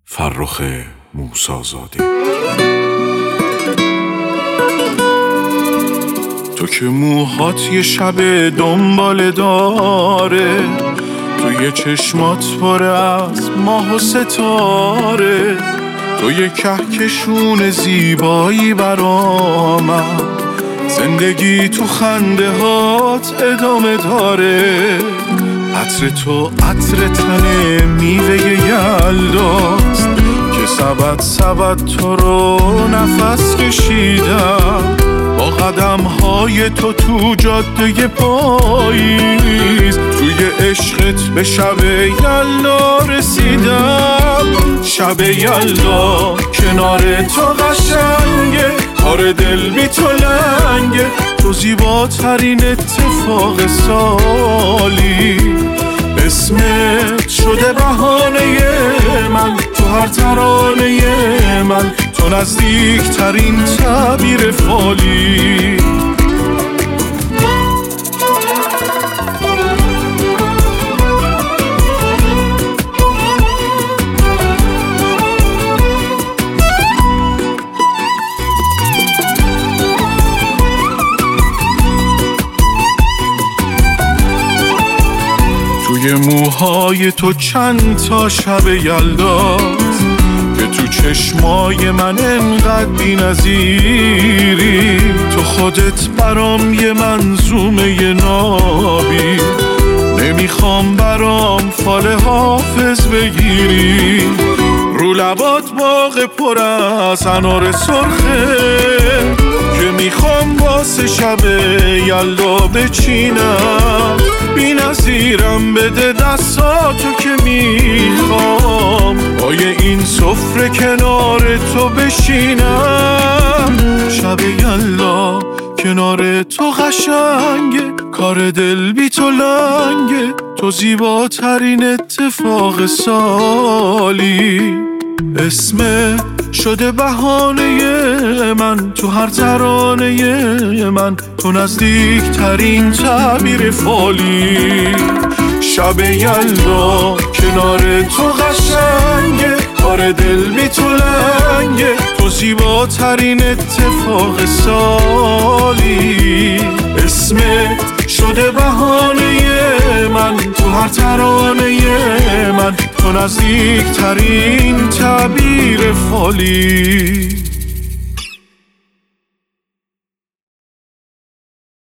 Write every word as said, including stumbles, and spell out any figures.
فرخ موسی‌زاده. تو که موهات یه شب دنبال داره، توی چشمات پر از ماه و ستاره، تو یه کهکشون زیبایی برامم، زندگی تو خنده هات ادامه داره. عطر تو عطر تن میوه یلداست که سبد سبد تو رو نفس کشیدم، با قدم های تو تو جاده پاییز، توی عشقت به شب یلدا رسیدم. شب یلدا کنار تو قشنگه، کار دل بی تو لنگه، تو زیباترین اتفاق سالی. اسمت شده بهانه من، تو هر ترانه من، تو نزدیک ترین تعبیر فالی. توی موهای تو چند تا شب یلداست که تو چشمای من انقدر بی نظیری، تو خودت برام یه منظومه نابی، نمیخوام برام فال حافظ بگیری. رو لبات باغ پر از انار سرخه که میخوام واسه شب یلدا بچینم، بی نظیرم بده دستاتو که میخوام، پای این سفره کنار تو بشینم. شب یلدا کنار تو قشنگه، کار دل بی تو لنگه، تو زیباترین اتفاق سالی. اسمت شده بهانه من، تو هر ترانه من، تو نزدیک ترین تعبیر فالی. شب یلدا کنار تو قشنگه، کار دل بی تو لنگه، تو زیباترین اتفاق سالی. اسمت شده بهانه من، تو هر ترانه من، تو نزدیک ترین تعبیر فالی.